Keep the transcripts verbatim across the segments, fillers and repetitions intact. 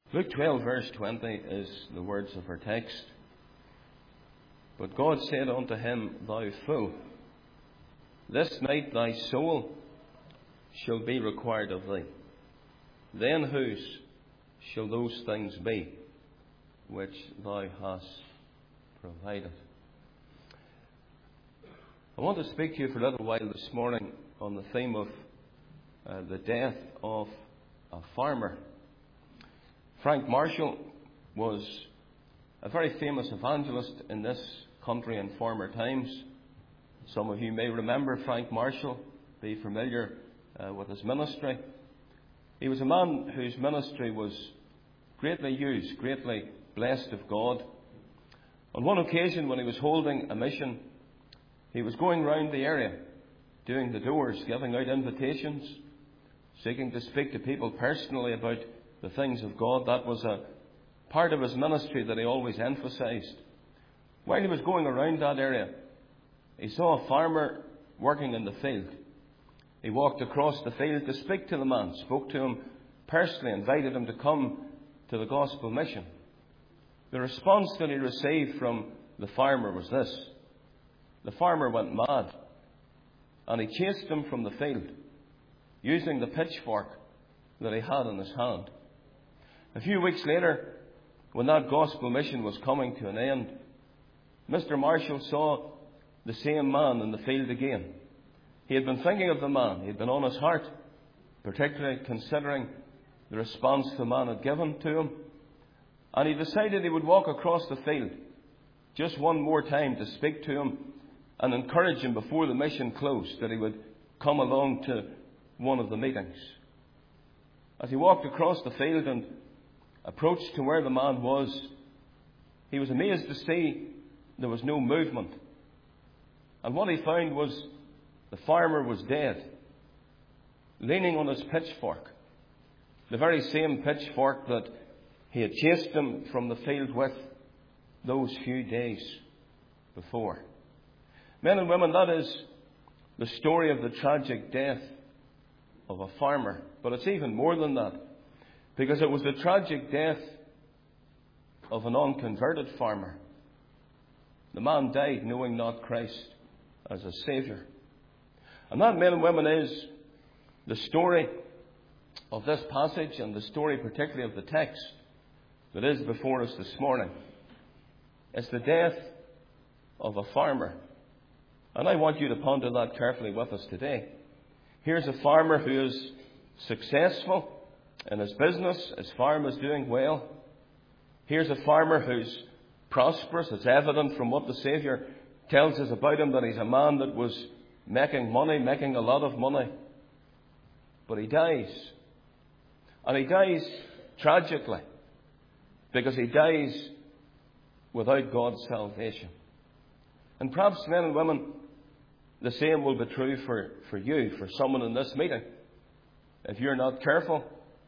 Luke twelve, verse twenty is the words of our text. But God said unto him, Thou fool, this night thy soul shall be required of thee. Then whose shall those things be which thou hast provided? I want to speak to you for a little while this morning on the theme of uh, the death of a farmer. Frank Marshall was a very famous evangelist in this country in former times. Some of you may remember Frank Marshall, be familiar uh, with his ministry. He was a man whose ministry was greatly used, greatly blessed of God. On one occasion, when he was holding a mission, he was going round the area, doing the doors, giving out invitations, seeking to speak to people personally about the things of God. That was a part of his ministry that he always emphasized. While he was going around that area, he saw a farmer working in the field. He walked across the field to speak to the man, spoke to him personally, invited him to come to the gospel mission. The response that he received from the farmer was this. The farmer went mad, and he chased him from the field, using the pitchfork that he had in his hand. A few weeks later, when that gospel mission was coming to an end, Mister Marshall saw the same man in the field again. He had been thinking of the man. He had been on his heart, particularly considering the response the man had given to him. And he decided he would walk across the field just one more time to speak to him and encourage him before the mission closed that he would come along to one of the meetings. As he walked across the field and approached to where the man was, he was amazed to see there was no movement. And what he found was the farmer was dead, leaning on his pitchfork, the very same pitchfork that he had chased him from the field with those few days before. Men and women, that is the story of the tragic death of a farmer. But it's even more than that, because it was the tragic death of an unconverted farmer. The man died knowing not Christ as a Saviour. And that, men and women, is the story of this passage and the story particularly of the text that is before us this morning. It's the death of a farmer. And I want you to ponder that carefully with us today. Here's a farmer who is successful in his business. His farm is doing well. Here's a farmer who's prosperous. It's evident from what the Saviour tells us about him that he's a man that was making money, making a lot of money. But he dies. And he dies tragically, because he dies without God's salvation. And perhaps, men and women, the same will be true for, for you, for someone in this meeting. If you're not careful,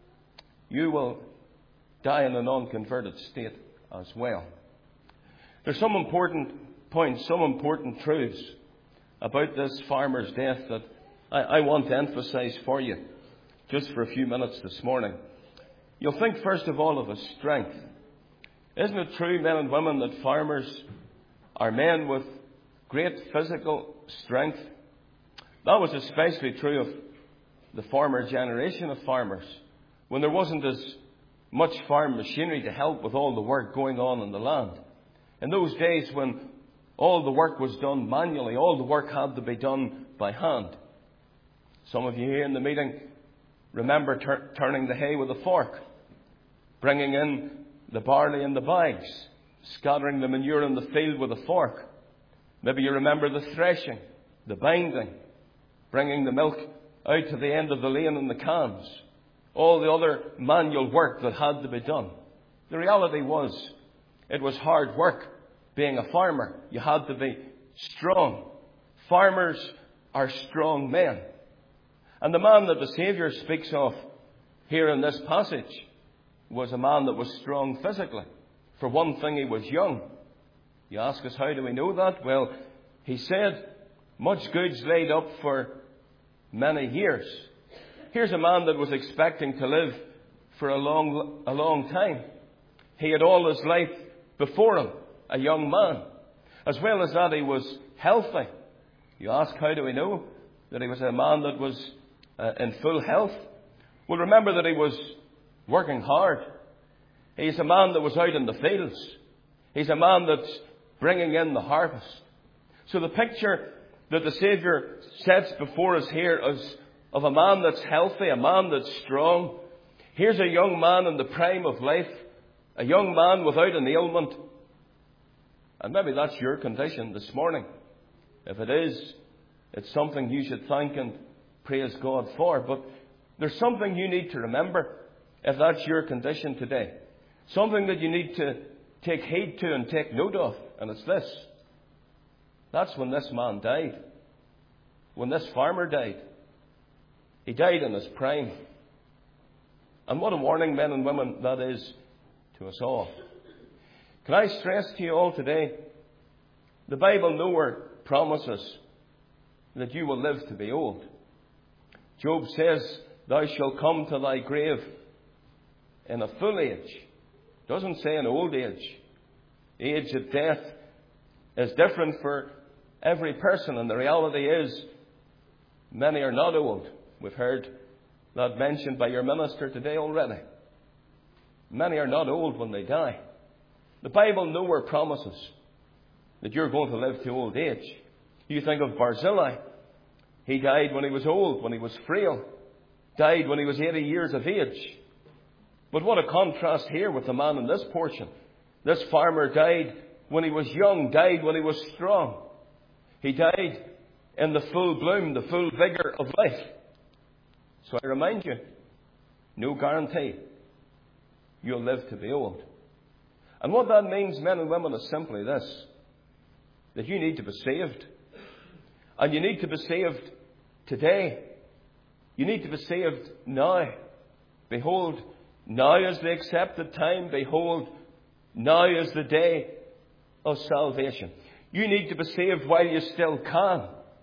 you will die in an unconverted state as well. There's some important points, some important truths about this farmer's death that I, I want to emphasize for you just for a few minutes this morning. You'll think first of all of his strength. Isn't it true, men and women, that farmers are men with great physical strength? That was especially true of the former generation of farmers, when there wasn't as much farm machinery to help with all the work going on in the land. In those days when all the work was done manually, all the work had to be done by hand. Some of you here in the meeting remember tur- turning the hay with a fork, bringing in the barley in the bags, scattering the manure in the field with a fork. Maybe you remember the threshing, the binding, bringing the milk out to the end of the lane in the cans, all the other manual work that had to be done. The reality was, it was hard work being a farmer. You had to be strong. Farmers are strong men. And the man that the Saviour speaks of here in this passage was a man that was strong physically. For one thing, he was young. You ask us, how do we know that? Well, he said, much goods laid up for many years. Here's a man that was expecting to live for a long, a long time. He had all his life before him, a young man. As well as that, he was healthy. You ask, how do we know that he was a man that was uh, in full health? Well, remember that he was working hard. He's a man that was out in the fields. He's a man that's bringing in the harvest. So the picture that the Saviour sets before us here is of a man that's healthy, a man that's strong. Here's a young man in the prime of life, a young man without an ailment. And maybe that's your condition this morning. If it is, it's something you should thank and praise God for. But there's something you need to remember if that's your condition today. Something that you need to take heed to and take note of. And it's this. That's when this man died. When this farmer died. He died in his prime. And what a warning, men and women, that is to us all. Can I stress to you all today, the Bible nowhere promises that you will live to be old. Job says, thou shalt come to thy grave in a full age. It doesn't say an old age. The age of death is different for every person, and the reality is many are not old. We've heard that mentioned by your minister today already. Many are not old when they die. The Bible nowhere promises that you're going to live to old age. You think of Barzillai. He died when he was old, when he was frail. Died when he was eighty years of age. But what a contrast here with the man in this portion. This farmer died when he was young, died when he was strong. He died in the full bloom, the full vigour of life. So I remind you, no guarantee you'll live to be old. And what that means, men and women, is simply this. That you need to be saved. And you need to be saved today. You need to be saved now. Behold, now is the accepted time. Behold, now is the day of salvation. You need to be saved while you still can.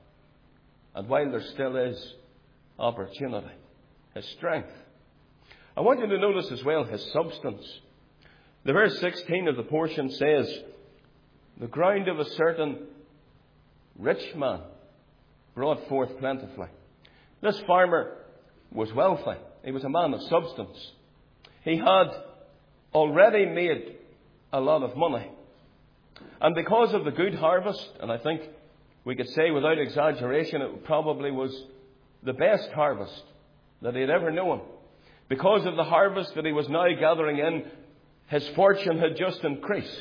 And while there still is opportunity. His strength. I want you to notice as well his substance. The verse sixteen of the portion says, the ground of a certain rich man brought forth plentifully. This farmer was wealthy. He was a man of substance. He had already made a lot of money. And because of the good harvest, and I think we could say without exaggeration, it probably was the best harvest that he had ever known. Because of the harvest that he was now gathering in, his fortune had just increased.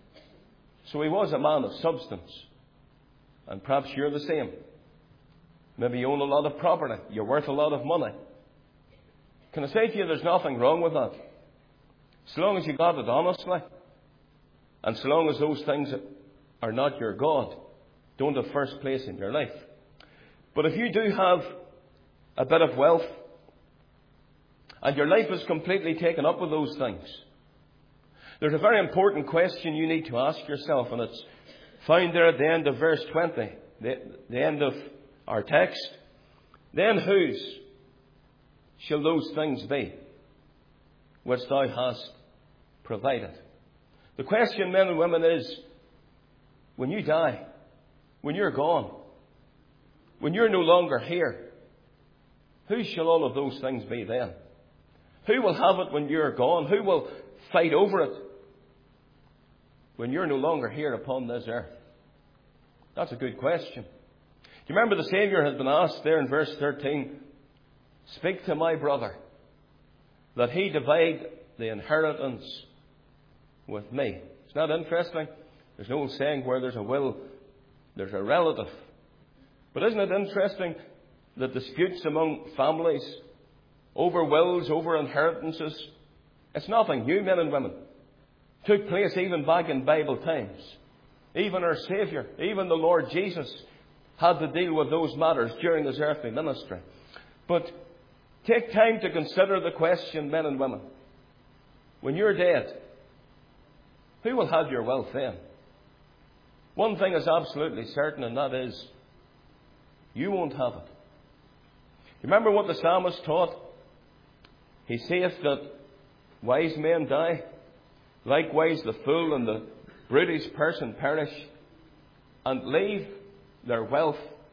So he was a man of substance. And perhaps you're the same. Maybe you own a lot of property. You're worth a lot of money. Can I say to you, there's nothing wrong with that. So long as you got it honestly, and so long as those things are not your God, don't have first place in your life. But if you do have a bit of wealth, and your life is completely taken up with those things, there's a very important question you need to ask yourself, and it's found there at the end of verse twenty, the, the end of our text. Then whose shall those things be which thou hast provided? The question, men and women, is when you die, when you're gone, when you're no longer here, whose shall all of those things be then? Who will have it when you're gone? Who will fight over it when you're no longer here upon this earth? That's a good question. Do you remember the Saviour has been asked there in verse thirteen, speak to my brother that he divide the inheritance with me. It's not interesting. There's an old saying, where there's a will, there's a relative. But isn't it interesting that disputes among families over wills, over inheritances, it's nothing new, men and women. It took place even back in Bible times. Even our Saviour, even the Lord Jesus, had to deal with those matters during his earthly ministry. But take time to consider the question, men and women. When you're dead, who will have your wealth then? One thing is absolutely certain, and that is, you won't have it. You remember what the psalmist taught? He saith that Wise men die. Likewise the fool and the brutish person perish, and leave their wealth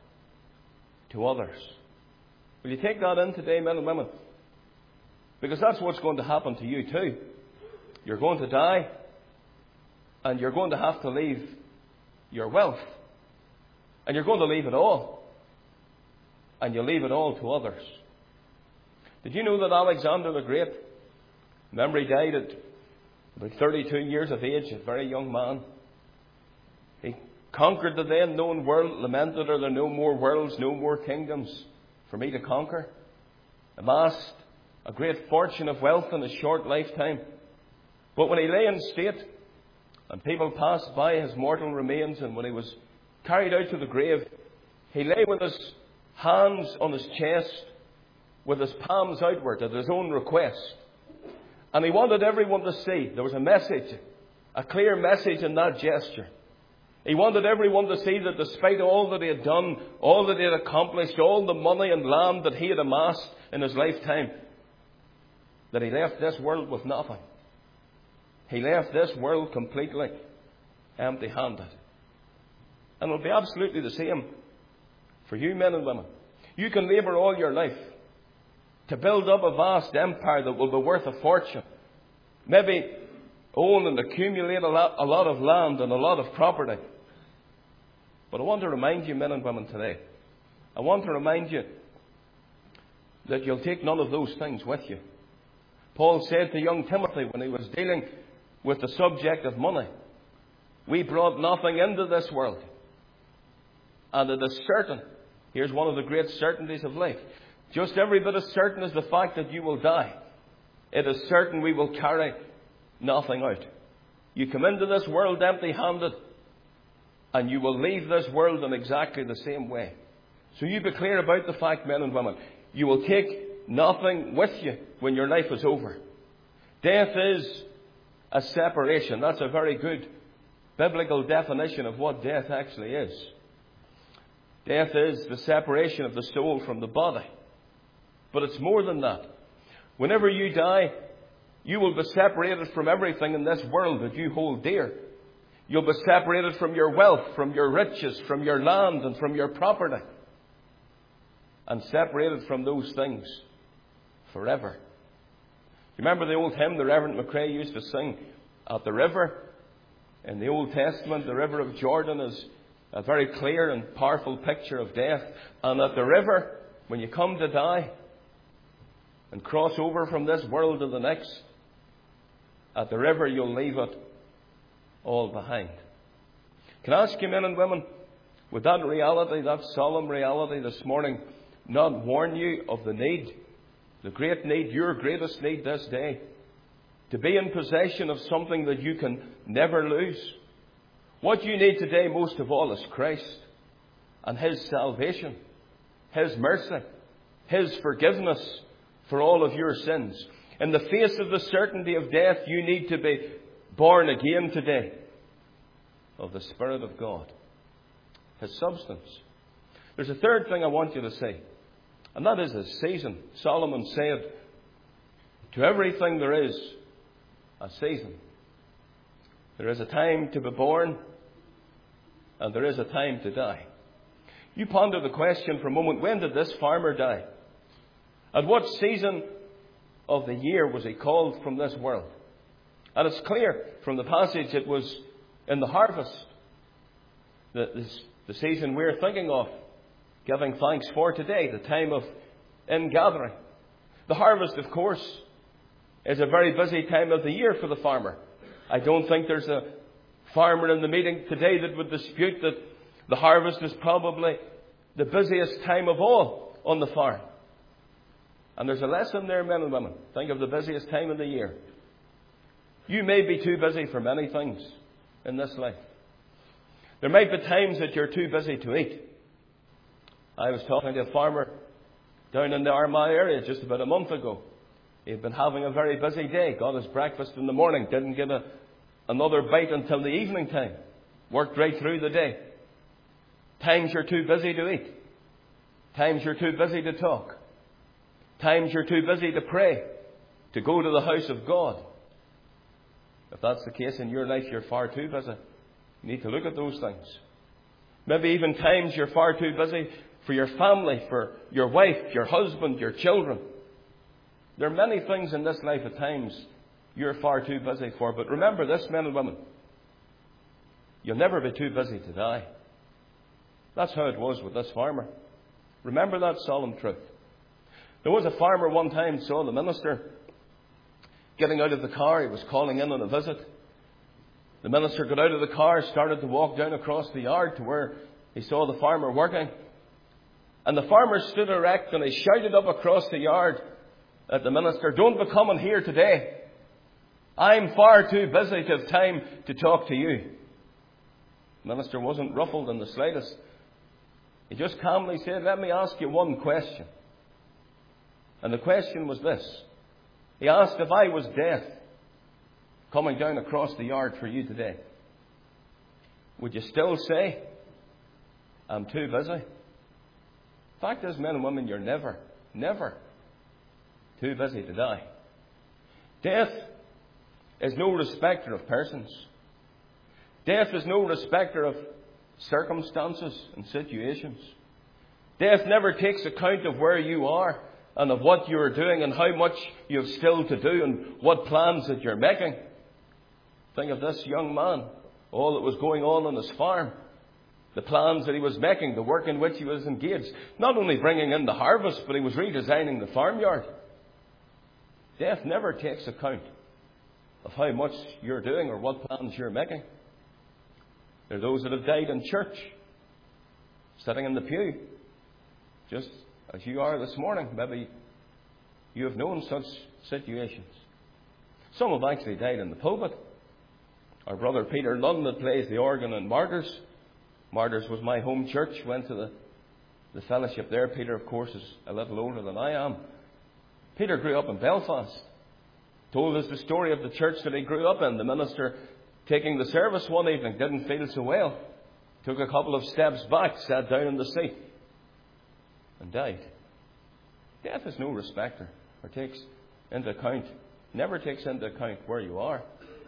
to others. Will you take that in today, men and women? Because that's what's going to happen to you too. You're going to die, and you're going to have to leave your wealth. And you're going to leave it all. And you leave it all to others. Did you know that Alexander the Great, remember he died at about thirty-two years of age, a very young man. He conquered the then known world, lamented, "Are there no more worlds, no more kingdoms for me to conquer?" Amassed a great fortune of wealth in a short lifetime. But when he lay in state, and people passed by his mortal remains, and when he was carried out to the grave, he lay with his hands on his chest, with his palms outward at his own request. And he wanted everyone to see. There was a message, a clear message in that gesture. He wanted everyone to see that despite all that he had done, all that he had accomplished, all the money and land that he had amassed in his lifetime, that he left this world with nothing. He left this world completely empty-handed. And it will be absolutely the same for you, men and women. You can labour all your life to build up a vast empire that will be worth a fortune. Maybe own and accumulate a lot, a lot of land and a lot of property. But I want to remind you, men and women, today, I want to remind you that you'll take none of those things with you. Paul said to young Timothy when he was dealing with the subject of money, "We brought nothing into this world. And it is certain," here's one of the great certainties of life, just every bit as certain as the fact that you will die, it is certain we will carry nothing out. You come into this world empty-handed, and you will leave this world in exactly the same way. So you be clear about the fact, men and women. You will take nothing with you when your life is over. Death is a separation. That's a very good biblical definition of what death actually is. Death is the separation of the soul from the body. But it's more than that. Whenever you die, you will be separated from everything in this world that you hold dear. You'll be separated from your wealth, from your riches, from your land and from your property. And separated from those things forever. You remember the old hymn the Reverend McCrae used to sing at the river? In the Old Testament, the river of Jordan is a very clear and powerful picture of death. And at the river, when you come to die and cross over from this world to the next, at the river you'll leave it all behind. Can I ask you, men and women, would that reality, that solemn reality this morning, not warn you of the need, the great need, your greatest need this day, to be in possession of something that you can never lose? What you need today most of all is Christ and His salvation, His mercy, His forgiveness for all of your sins. In the face of the certainty of death, you need to be born again today of the Spirit of God, His substance. There's a third thing I want you to see, and that is a season. Solomon said, "To everything there is a season. There is a time to be born, and there is a time to die." You ponder the question for a moment, when did this farmer die? At what season of the year was he called from this world? And it's clear from the passage it was in the harvest, the, the, the season we're thinking of, giving thanks for today, the time of ingathering. The harvest, of course, is a very busy time of the year for the farmer. I don't think there's a farmer in the meeting today that would dispute that the harvest is probably the busiest time of all on the farm. And there's a lesson there, men and women. Think of the busiest time of the year. You may be too busy for many things in this life. There might be times that you're too busy to eat. I was talking to a farmer down in the Armagh area just about a month ago. He had been having a very busy day. Got his breakfast in the morning. Didn't get a, another bite until the evening time. Worked right through the day. Times you're too busy to eat. Times you're too busy to talk. Times you're too busy to pray. to go to the house of God. If that's the case in your life, you're far too busy. You need to look at those things. Maybe even times you're far too busy for your family, for your wife, your husband, your children. There are many things in this life at times you're far too busy for. But remember this, men and women. You'll never be too busy to die. That's how it was with this farmer. Remember that solemn truth. There was a farmer one time saw the minister getting out of the car. He was calling in on a visit. The minister got out of the car, started to walk down across the yard to where he saw the farmer working. And the farmer stood erect and he shouted up across the yard at the minister, "Don't be coming here today. I'm far too busy to have time to talk to you." The minister wasn't ruffled in the slightest. He just calmly said, "Let me ask you one question." And the question was this. He asked, "If I was death coming down across the yard for you today, would you still say, 'I'm too busy'?" The fact is, men and women, you're never, never too busy to die. Death is no respecter of persons. Death is no respecter of circumstances and situations. Death never takes account of where you are and of what you are doing and how much you have still to do and what plans that you're making. Think of this young man, all that was going on on his farm, the plans that he was making, the work in which he was engaged. Not only bringing in the harvest, but he was redesigning the farmyard. Death never takes account of how much you're doing or what plans you're making. There are those that have died in church, sitting in the pew, just as you are this morning. Maybe you have known such situations. Some have actually died in the pulpit. Our brother Peter Lunn, that plays the organ in Martyrs. Martyrs was my home church. Went to the, the fellowship there. Peter, of course, is a little older than I am. Peter grew up in Belfast. Told us the story of the church that he grew up in. The minister, taking the service one evening, didn't feel so well. Took a couple of steps back, sat down in the seat, and died. Death is no respecter, or takes into account, never takes into account where you are.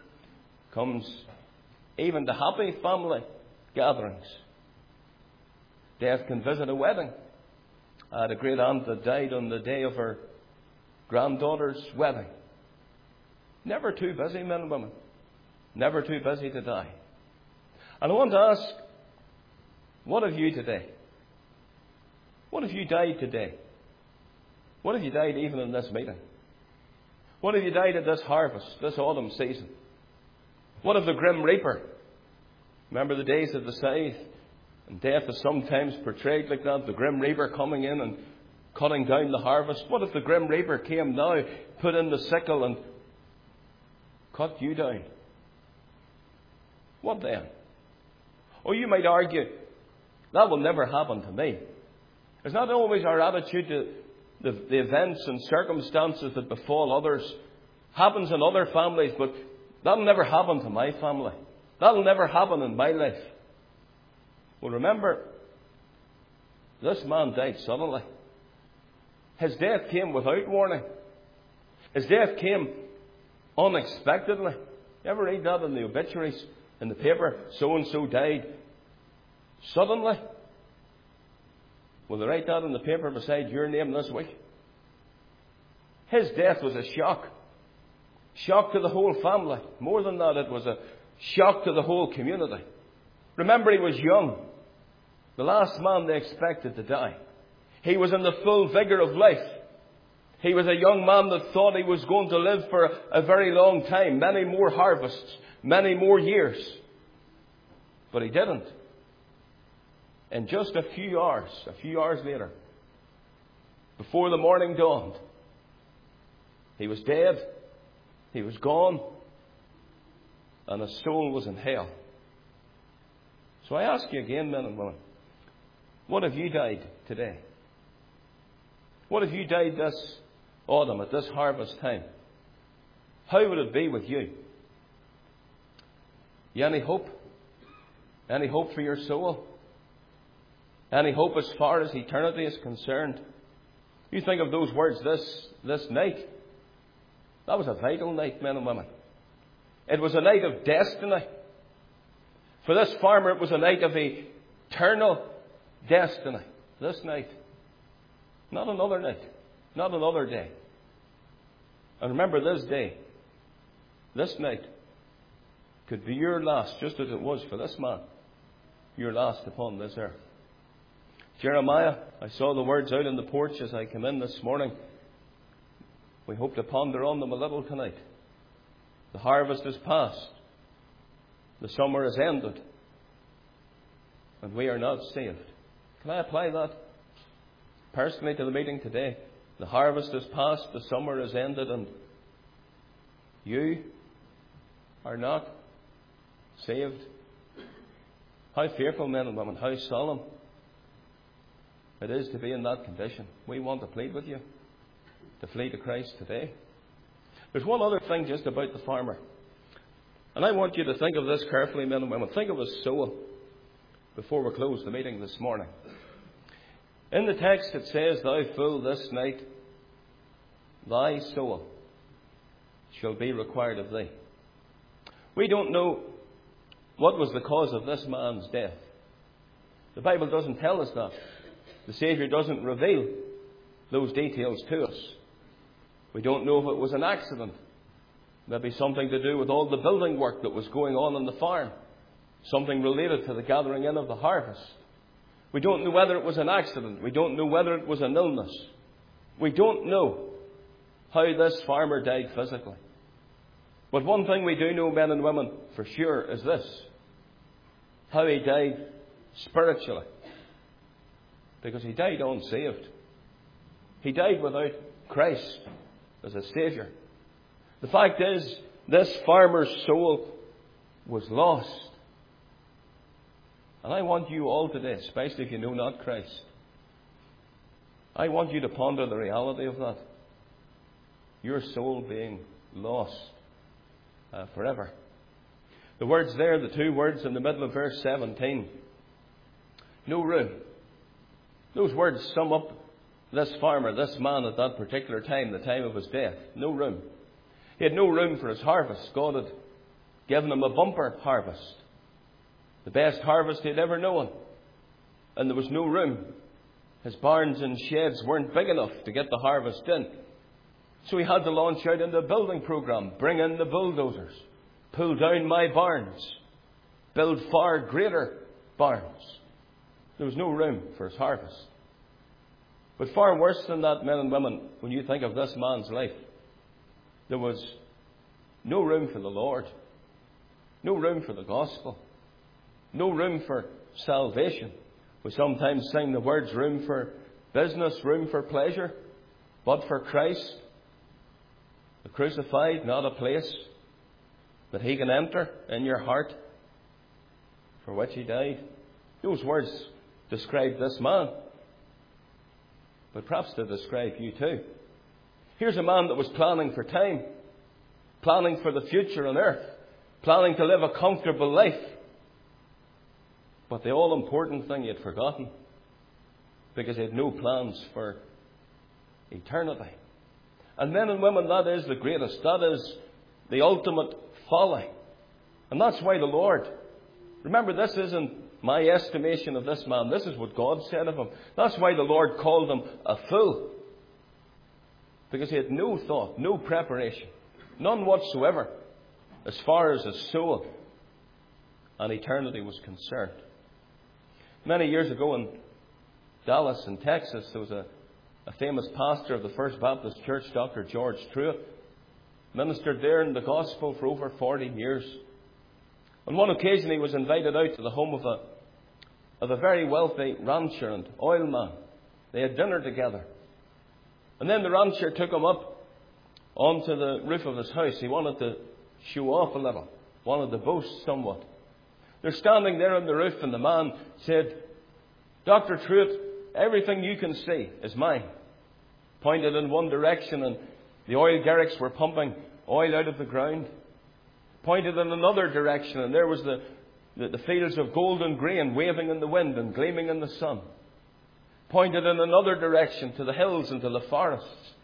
Comes even to happy family gatherings. Death can visit a wedding. I had a great aunt that died on the day of her granddaughter's wedding. Never too busy, men and women. Never too busy to die. And I want to ask, what have you today? What if you died today? What if you died even in this meeting? What if you died at this harvest, this autumn season? What if the grim reaper? Remember the days of the scythe? And death is sometimes portrayed like that, the grim reaper coming in and cutting down the harvest. What if the grim reaper came now, put in the sickle and cut you down? What then? Or you might argue, that will never happen to me. It's not always our attitude to the, the events and circumstances that befall others. Happens in other families, but that'll never happen to my family. That'll never happen in my life. Well, remember, this man died suddenly. His death came without warning. His death came unexpectedly. You ever read that in the obituaries in the paper? So-and-so died suddenly. Will they write that in the paper beside your name this week? His death was a shock. Shock to the whole family. More than that, it was a shock to the whole community. Remember, he was young. The last man they expected to die. He was in the full vigour of life. He was a young man that thought he was going to live for a very long time. Many more harvests. Many more years. But he didn't. In just a few hours, a few hours later, before the morning dawned, he was dead. He was gone. And his soul was in hell. So I ask you again, men and women, what if you died today? What if you died this autumn, at this harvest time? How would it be with you? You any hope? Any hope for your soul? Any hope as far as eternity is concerned? You think of those words this, this night. That was a vital night, men and women. It was a night of destiny. For this farmer, it was a night of eternal destiny. This night. Not another night. Not another day. And remember, this day, this night, could be your last, just as it was for this man. Your last upon this earth. Jeremiah, I saw the words out on the porch as I came in this morning. We hope to ponder on them a little tonight. The harvest is past. The summer is ended. And we are not saved. Can I apply that personally to the meeting today? The harvest is past. The summer is ended. And you are not saved. How fearful, men and women. How solemn it is to be in that condition. We want to plead with you to flee to Christ today. There's one other thing just about the farmer. And I want you to think of this carefully, men and women. Think of his soul before we close the meeting this morning. In the text it says, "Thou fool, this night thy soul shall be required of thee." We don't know what was the cause of this man's death. The Bible doesn't tell us that. The Saviour doesn't reveal those details to us. We don't know if it was an accident. Maybe something to do with all the building work that was going on on the farm. Something related to the gathering in of the harvest. We don't know whether it was an accident. We don't know whether it was an illness. We don't know how this farmer died physically. But one thing we do know, men and women, for sure is this. How he died spiritually. Because he died unsaved. He died without Christ as a Saviour. The fact is, this farmer's soul was lost. And I want you all today, especially if you know not Christ, I want you to ponder the reality of that. Your soul being lost uh, forever. The words there, the two words in the middle of verse seventeen. No room. Those words sum up this farmer, this man at that particular time, the time of his death. No room. He had no room for his harvest. God had given him a bumper harvest. The best harvest he'd ever known. And there was no room. His barns and sheds weren't big enough to get the harvest in. So he had to launch out into a building program. Bring in the bulldozers. Pull down my barns. Build far greater barns. There was no room for his harvest. But far worse than that, men and women, when you think of this man's life, there was no room for the Lord. No room for the gospel. No room for salvation. We sometimes sing the words, room for business, room for pleasure, but for Christ, the crucified, not a place that he can enter in your heart for which he died. Those words describe this man, but perhaps they describe you too. Here's a man that was planning for time, planning for the future on earth, planning to live a comfortable life. But the all-important thing he had forgotten, because he had no plans for eternity. And men and women, that is the greatest. That is the ultimate folly. And that's why the Lord, remember, this isn't my estimation of this man. This is what God said of him. That's why the Lord called him a fool. Because he had no thought, no preparation, none whatsoever, as far as his soul and eternity was concerned. Many years ago in Dallas in Texas, there was a, a famous pastor of the First Baptist Church, Doctor George Truett, ministered there in the gospel for over forty years. On one occasion he was invited out to the home of a, of a very wealthy rancher and oil man. They had dinner together. And then the rancher took him up onto the roof of his house. He wanted to show off a little, wanted to boast somewhat. They're standing there on the roof, and the man said, "Doctor Truett, everything you can see is mine." Pointed in one direction, and the oil derricks were pumping oil out of the ground. Pointed in another direction, and there was the, the, the fields of golden grain waving in the wind and gleaming in the sun. Pointed in another direction to the hills and to the forests.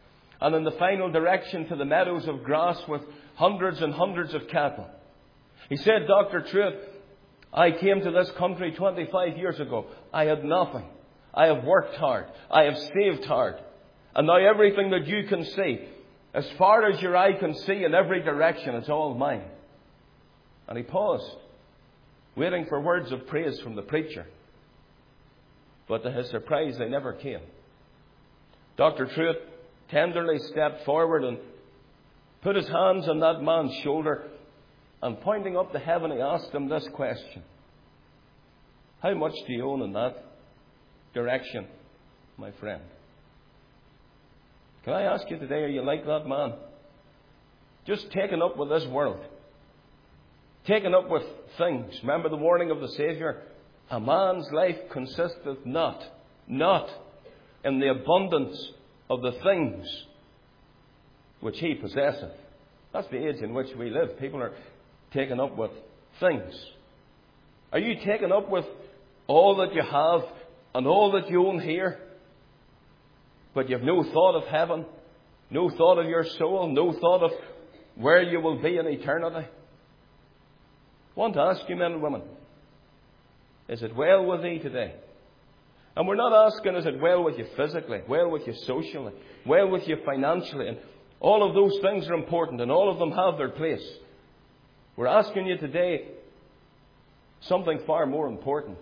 and in the final direction to the meadows of grass with hundreds and hundreds of cattle. He said, Doctor Truett, I came to this country twenty-five years ago. I had nothing. I have worked hard. I have saved hard. And now everything that you can see, as far as your eye can see in every direction, it's all mine. And he paused, waiting for words of praise from the preacher. But to his surprise, they never came. Doctor Truett tenderly stepped forward and put his hands on that man's shoulder, and pointing up to heaven, he asked him this question: how much do you own in that direction, my friend? Can I ask you today, are you like that man? Just taken up with this world. Taken up with things. Remember the warning of the Saviour? A man's life consisteth not, not in the abundance of the things which he possesseth. That's the age in which we live. People are taken up with things. Are you taken up with all that you have and all that you own here, but you have no thought of heaven, no thought of your soul, no thought of where you will be in eternity? I want to ask you, men and women, is it well with thee today? And we're not asking, is it well with you physically, well with you socially, well with you financially? And all of those things are important, and all of them have their place. We're asking you today something far more important.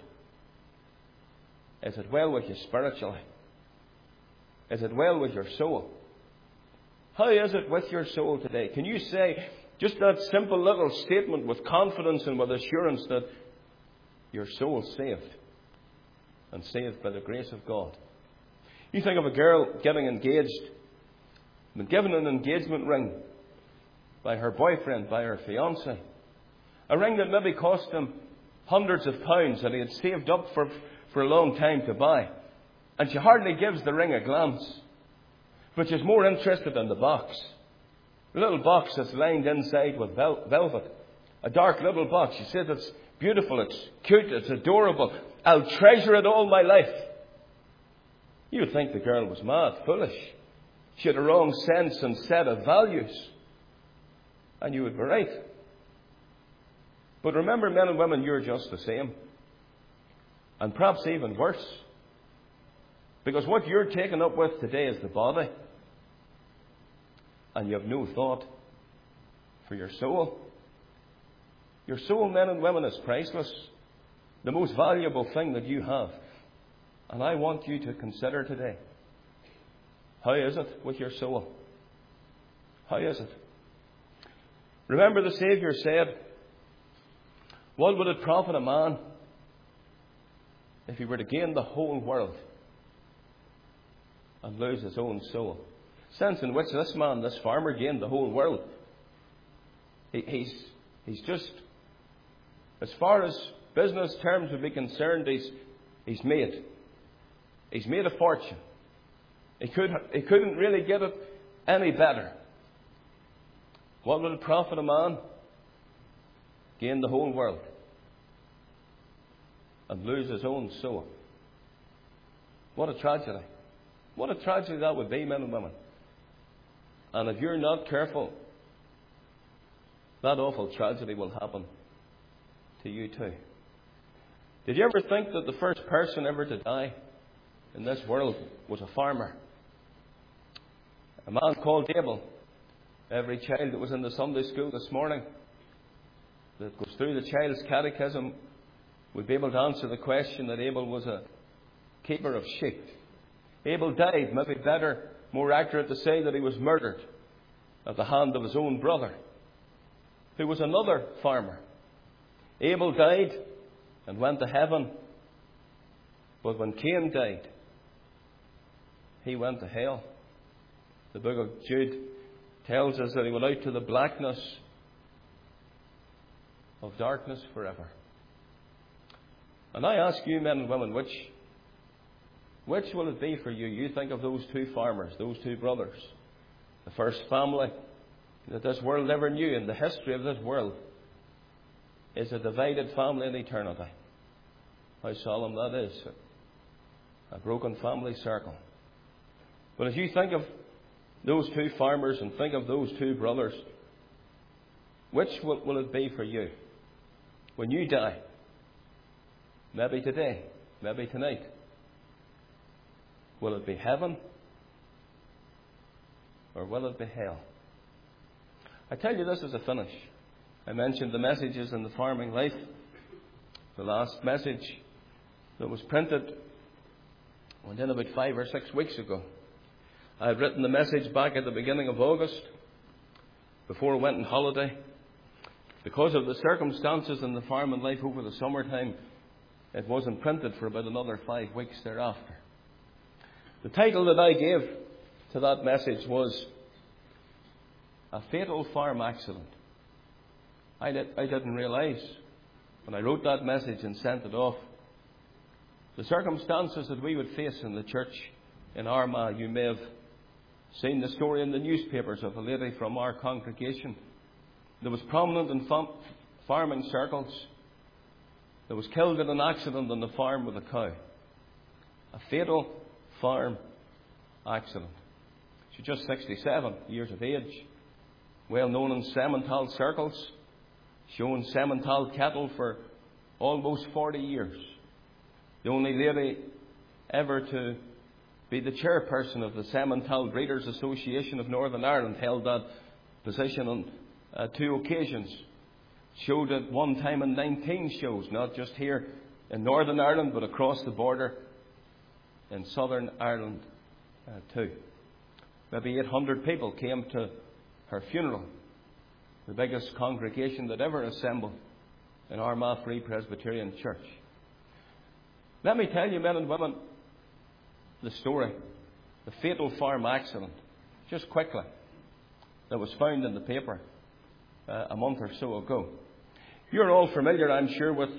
Is it well with you spiritually? Is it well with your soul? How is it with your soul today? Can you say just that simple little statement with confidence and with assurance that your soul's saved, and saved by the grace of God? You think of a girl getting engaged, been given an engagement ring by her boyfriend, by her fiancé. A ring that maybe cost him hundreds of pounds that he had saved up for, for a long time to buy. And she hardly gives the ring a glance, but she's more interested in the box. The little box that's lined inside with vel- velvet. A dark little box. She says it's beautiful, it's cute, it's adorable. I'll treasure it all my life. You would think the girl was mad, foolish. She had a wrong sense and set of values. And you would be right. But remember, men and women, you're just the same. And perhaps even worse. Because what you're taken up with today is the body. And you have no thought for your soul. Your soul, men and women, is priceless. The most valuable thing that you have. And I want you to consider today, how is it with your soul? How is it? Remember, the Saviour said, what would it profit a man if he were to gain the whole world and lose his own soul? Sense in which this man, this farmer, gained the whole world. He, he's, he's just, as far as business terms would be concerned, he's, he's made. He's made a fortune. He, could, he couldn't really get it any better. What would it profit a man? Gain the whole world and lose his own soul. What a tragedy. What a tragedy that would be, men and women. And if you're not careful, that awful tragedy will happen to you too. Did you ever think that the first person ever to die in this world was a farmer? A man called Abel. Every child that was in the Sunday school this morning that goes through the child's catechism would be able to answer the question that Abel was a keeper of sheep. Abel died, maybe better, more accurate to say that he was murdered at the hand of his own brother, who was another farmer. Abel died and went to heaven, but when Cain died, he went to hell. The book of Jude tells us that he went out to the blackness of darkness forever. And I ask you, men and women, which which will it be for you? You think of those two farmers, those two brothers, the first family that this world ever knew in the history of this world is a divided family in eternity. How solemn that is. A broken family circle. But as you think of those two farmers and think of those two brothers, which will, will it be for you when you die? Maybe today, maybe tonight. Will it be heaven or will it be hell? I tell you this as a finish. I mentioned the messages in the Farming Life. The last message that was printed went in about five or six weeks ago. I had written the message back at the beginning of August, before I went on holiday. Because of the circumstances in the Farming Life over the summertime, it wasn't printed for about another five weeks thereafter. The title that I gave to that message was A Fatal Farm Accident. I, did, I didn't realise when I wrote that message and sent it off, the circumstances that we would face in the church in Armagh. You may have seen the story in the newspapers of a lady from our congregation that was prominent in fam- farming circles, that was killed in an accident on the farm with a cow. A fatal farm accident. She's just sixty-seven years of age, well known in Simmental circles, shown Simmental cattle for almost forty years. The only lady ever to be the chairperson of the Simmental Breeders Association of Northern Ireland, held that position on uh, two occasions. Showed at one time in nineteen shows, not just here in Northern Ireland, but across the border in Southern Ireland uh, too. Maybe eight hundred people came to her funeral, the biggest congregation that ever assembled in Armagh Free Presbyterian Church. Let me tell you, men and women, the story, the fatal farm accident, just quickly, that was found in the paper uh, a month or so ago. You're all familiar, I'm sure, with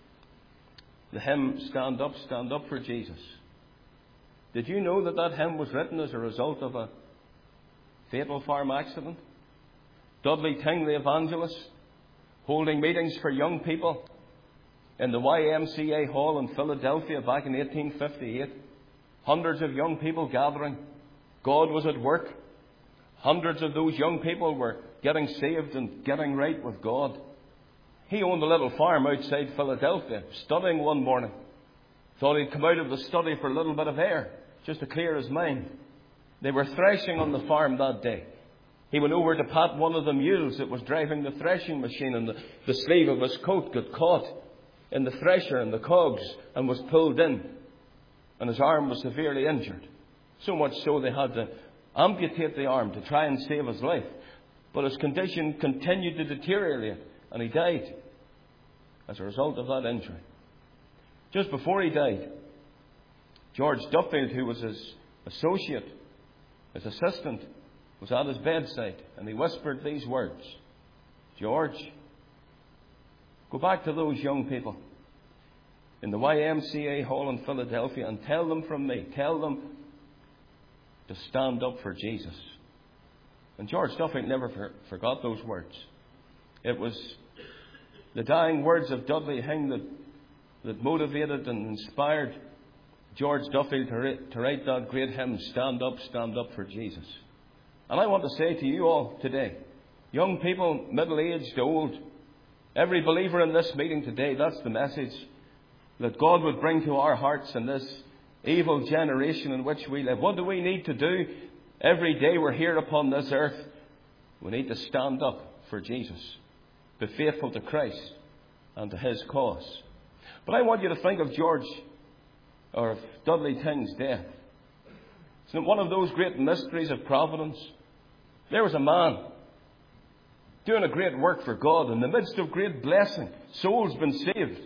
the hymn, Stand Up, Stand Up for Jesus. Did you know that that hymn was written as a result of a fatal farm accident? Dudley Tyng, the evangelist, holding meetings for young people in the Y M C A hall in Philadelphia back in eighteen fifty-eight. Hundreds of young people gathering. God was at work. Hundreds of those young people were getting saved and getting right with God. He owned a little farm outside Philadelphia, studying one morning. Thought he'd come out of the study for a little bit of air, just to clear his mind. They were threshing on the farm that day. He went over to pat one of the mules that was driving the threshing machine, and the, the sleeve of his coat got caught in the thresher and the cogs and was pulled in. And his arm was severely injured. So much so they had to amputate the arm to try and save his life. But his condition continued to deteriorate, and he died as a result of that injury. Just before he died, George Duffield, who was his associate, his assistant, was at his bedside, and he whispered these words: George, go back to those young people in the Y M C A hall in Philadelphia and tell them from me, tell them to stand up for Jesus. And George Duffield never for, forgot those words. It was the dying words of Dudley Tyng that, that motivated and inspired George Duffield to, ri- to write that great hymn, Stand Up, Stand Up for Jesus. And I want to say to you all today, young people, middle-aged, old, every believer in this meeting today, that's the message that God would bring to our hearts in this evil generation in which we live. What do we need to do every day we're here upon this earth? We need to stand up for Jesus, be faithful to Christ and to His cause. But I want you to think of George, or of Dudley Tyng's death. It's not one of those great mysteries of providence. There was a man doing a great work for God in the midst of great blessing. Souls been saved.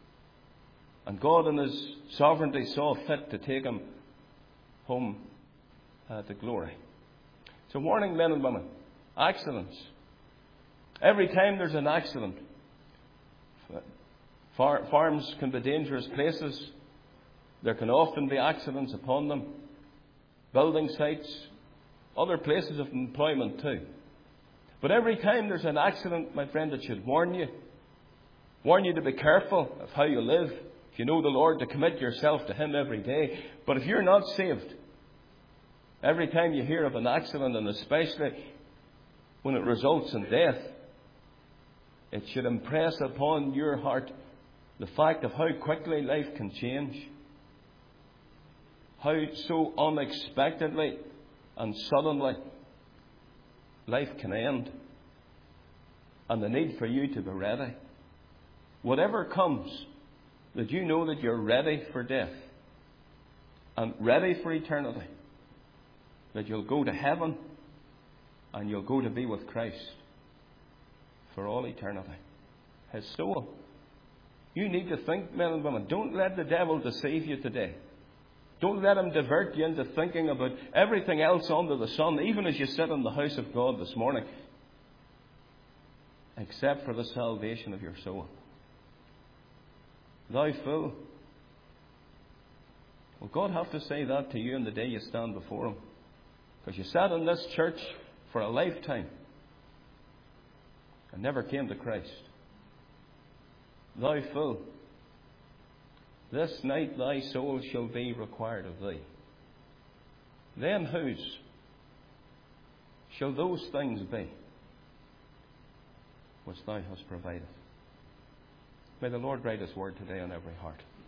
And God in His sovereignty saw fit to take him home uh, to glory. So warning, men and women, accidents. Every time there's an accident, far, farms can be dangerous places. There can often be accidents upon them. Building sites, other places of employment too. But every time there's an accident, my friend, it should warn you. Warn you to be careful of how you live. If you know the Lord, to commit yourself to Him every day. But if you're not saved, Every time you hear of an accident, and especially when it results in death, it should impress upon your heart the fact of how quickly life can change, how so unexpectedly and suddenly life can end, and the need for you to be ready. Whatever comes, that you know that you're ready for death and ready for eternity, that you'll go to heaven and you'll go to be with Christ for all eternity. His soul. You need to think, men and women, don't let the devil deceive you today. Don't let him divert you into thinking about everything else under the sun, even as you sit in the house of God this morning, except for the salvation of your soul. Thou fool. Will God have to say that to you on the day you stand before Him? Because you sat in this church for a lifetime and never came to Christ. Thou fool. This night thy soul shall be required of thee. Then whose shall those things be which thou hast provided? May the Lord write His word today on every heart.